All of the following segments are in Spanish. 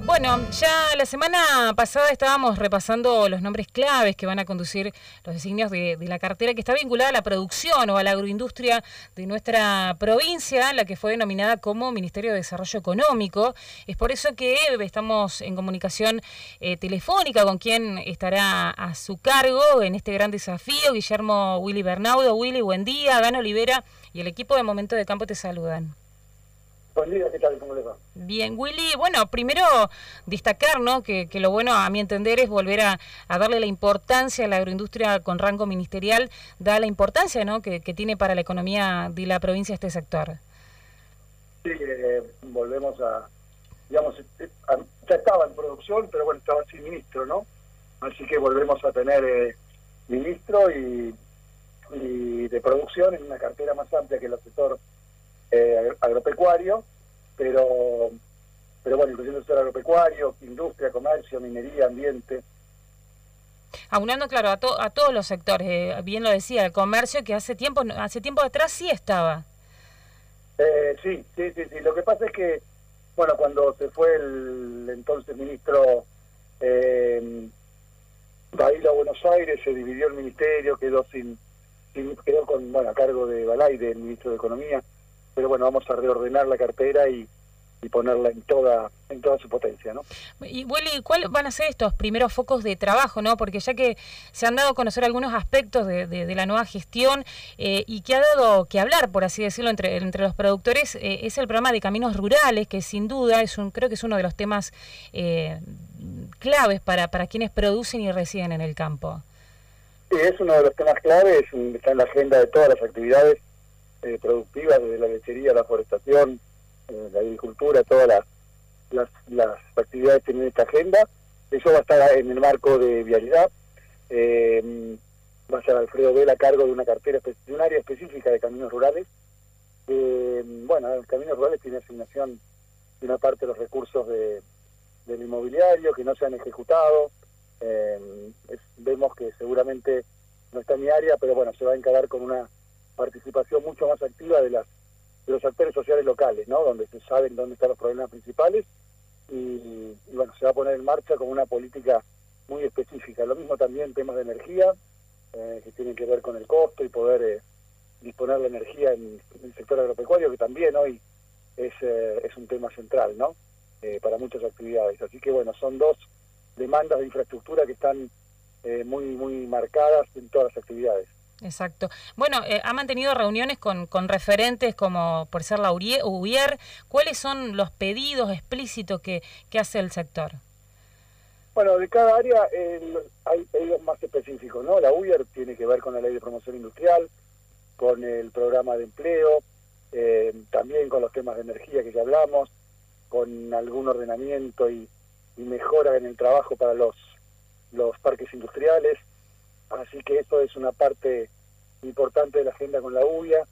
Bueno, ya la semana pasada estábamos repasando los nombres claves que van a conducir los designios de la cartera que está vinculada a la producción o a la agroindustria de nuestra provincia, la que fue denominada como Ministerio de Desarrollo Económico. Es por eso que estamos en comunicación telefónica con quien estará a su cargo en este gran desafío, Guillermo Willy Bernaudo. Willy, buen día. Gano Olivera y el equipo de Momento de Campo te saludan. Buen día, ¿qué tal? ¿Cómo les va? Bien, Willy, bueno, primero destacar, ¿no?, que lo bueno, a mi entender, es volver a darle la importancia a la agroindustria con rango ministerial, da la importancia, ¿no?, que tiene para la economía de la provincia este sector. Sí, volvemos a, digamos, ya estaba en producción, pero bueno, estaba sin ministro, ¿no? Así que volvemos a tener ministro y de producción en una cartera más amplia que el sector agropecuario, pero bueno, incluyendo el sector agropecuario, industria, comercio, minería, ambiente. Aunando, claro, a todos los sectores, bien lo decía, el comercio que hace tiempo atrás sí estaba. Sí. Lo que pasa es que, bueno, cuando se fue el entonces ministro Bailo a Buenos Aires, se dividió el ministerio, quedó con, bueno, a cargo de Balay, del ministro de Economía, pero bueno, vamos a reordenar la cartera y ponerla en toda su potencia, ¿no? Y Willy, ¿cuáles van a ser estos primeros focos de trabajo, no? Porque ya que se han dado a conocer algunos aspectos de la nueva gestión y que ha dado que hablar, por así decirlo, entre los productores, es el programa de caminos rurales, que sin duda creo que es uno de los temas claves para quienes producen y residen en el campo. Sí, es uno de los temas claves, está en la agenda de todas las actividades productivas, desde la lechería, la forestación, la agricultura, todas las actividades tienen esta agenda. Eso va a estar en el marco de vialidad. Va a ser Alfredo Vela a cargo de una cartera, de un área específica de caminos rurales. Bueno, el caminos rurales tiene asignación de una parte de los recursos del inmobiliario que no se han ejecutado. Vemos que seguramente no está en mi área, pero bueno, se va a encarar con una participación mucho más activa de los actores sociales locales, ¿no? Donde se saben dónde están los problemas principales y bueno, se va a poner en marcha con una política muy específica. Lo mismo también temas de energía, que tienen que ver con el costo y poder disponer la energía en el sector agropecuario, que también hoy es un tema central, ¿no? Para muchas actividades. Así que bueno, son dos demandas de infraestructura que están muy marcadas en todas las actividades. Exacto. Bueno, ha mantenido reuniones con referentes como por ser la UIER. ¿Cuáles son los pedidos explícitos que hace el sector? Bueno, de cada área hay pedidos más específicos, ¿no? La UIER tiene que ver con la Ley de Promoción Industrial, con el programa de empleo, también con los temas de energía que ya hablamos, con algún ordenamiento y mejora en el trabajo para los parques industriales. Así que eso es una parte importante de la agenda con la UIER,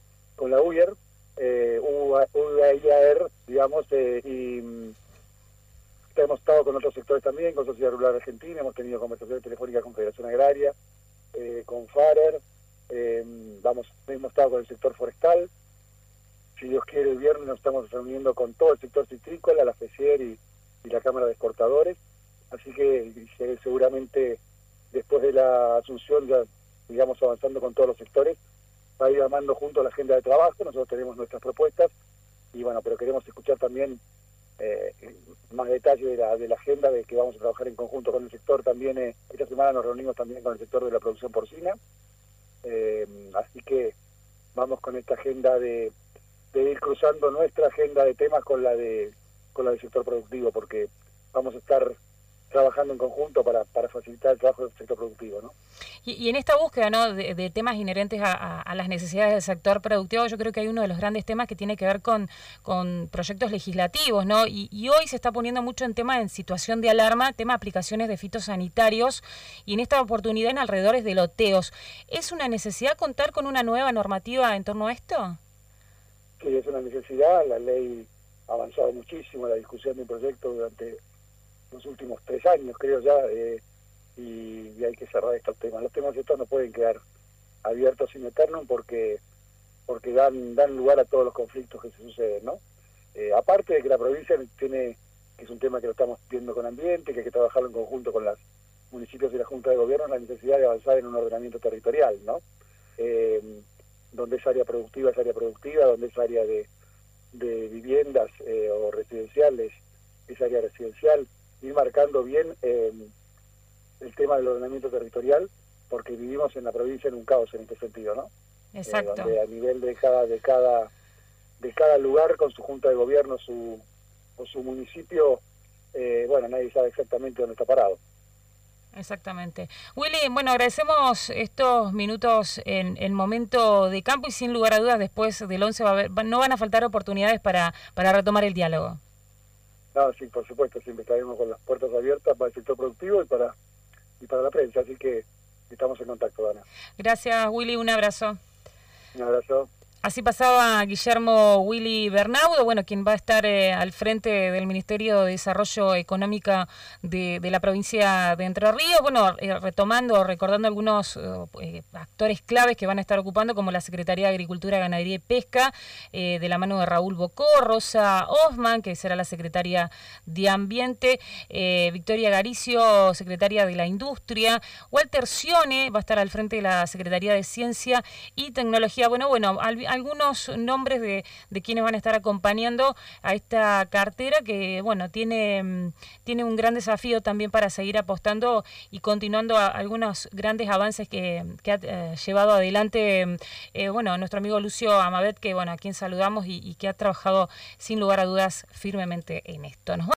UIAR, digamos, y hemos estado con otros sectores también, con Sociedad Rural Argentina, hemos tenido conversaciones telefónicas con Federación Agraria, con FARER, hemos estado con el sector forestal. Si Dios quiere, el viernes nos estamos reuniendo con todo el sector citrícola, la FECIER y la Cámara de Exportadores. Así que seguramente después de la asunción, ya digamos avanzando con todos los sectores, va a ir armando junto la agenda de trabajo. Nosotros tenemos nuestras propuestas y bueno, pero queremos escuchar también más detalles de la agenda, de que vamos a trabajar en conjunto con el sector también. Esta semana nos reunimos también con el sector de la producción porcina, así que vamos con esta agenda de ir cruzando nuestra agenda de temas con la del sector productivo, porque vamos a estar trabajando en conjunto para facilitar el trabajo del sector productivo, ¿no? Y en esta búsqueda, ¿no?, de temas inherentes a las necesidades del sector productivo, yo creo que hay uno de los grandes temas que tiene que ver con proyectos legislativos, ¿no? Y hoy se está poniendo mucho en situación de alarma, tema de aplicaciones de fitosanitarios, y en esta oportunidad en alrededores de loteos. ¿Es una necesidad contar con una nueva normativa en torno a esto? Sí, es una necesidad. La ley ha avanzado muchísimo, la discusión del proyecto durante los últimos 3 años, creo ya, y hay que cerrar estos temas. Los temas estos no pueden quedar abiertos sin eternum porque dan lugar a todos los conflictos que se suceden, ¿no? Aparte de que la provincia tiene que es un tema que lo estamos viendo con Ambiente, que hay que trabajarlo en conjunto con los municipios y la Junta de Gobierno, la necesidad de avanzar en un ordenamiento territorial, ¿no? Donde es área productiva, donde es área de viviendas o residenciales, es área residencial, ir marcando bien el tema del ordenamiento territorial, porque vivimos en la provincia en un caos en este sentido, ¿no? Exacto. Donde a nivel de cada lugar, con su junta de gobierno o su municipio, bueno, nadie sabe exactamente dónde está parado. Exactamente. Willy, bueno, agradecemos estos minutos en momento de campo y sin lugar a dudas después del 11 no van a faltar oportunidades para retomar el diálogo. No, sí, por supuesto, siempre estaremos con las puertas abiertas para el sector productivo y para la prensa, así que estamos en contacto, Dana. Gracias, Willy, un abrazo. Un abrazo. Así pasaba Guillermo Willy Bernaudo, bueno, quien va a estar al frente del Ministerio de Desarrollo Económico de la provincia de Entre Ríos, bueno, recordando algunos actores claves que van a estar ocupando, como la Secretaría de Agricultura, Ganadería y Pesca, de la mano de Raúl Bocó, Rosa Osman, que será la Secretaria de Ambiente, Victoria Garicio, Secretaria de la Industria, Walter Sione va a estar al frente de la Secretaría de Ciencia y Tecnología. Bueno, algunos nombres de quienes van a estar acompañando a esta cartera que, bueno, tiene un gran desafío también para seguir apostando y continuando algunos grandes avances que ha llevado adelante, bueno, nuestro amigo Lucio Amabet, que, bueno, a quien saludamos y que ha trabajado sin lugar a dudas firmemente en esto.